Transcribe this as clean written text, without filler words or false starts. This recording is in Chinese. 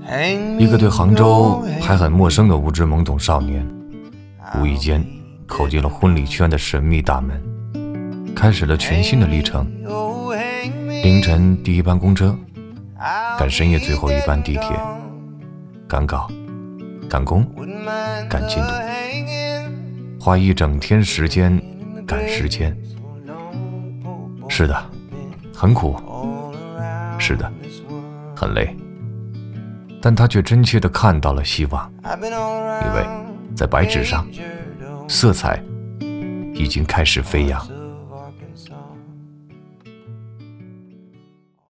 一个对杭州还很陌生的无知懵懂少年，无意间口进了婚礼圈的神秘大门，开始了全新的历程。凌晨第一班公车，赶深夜最后一班地铁，赶稿，赶工，赶进度，花一整天时间赶时间。是的，很苦，是的，很累，但他却真切地看到了希望，因为在白纸上，色彩已经开始飞扬。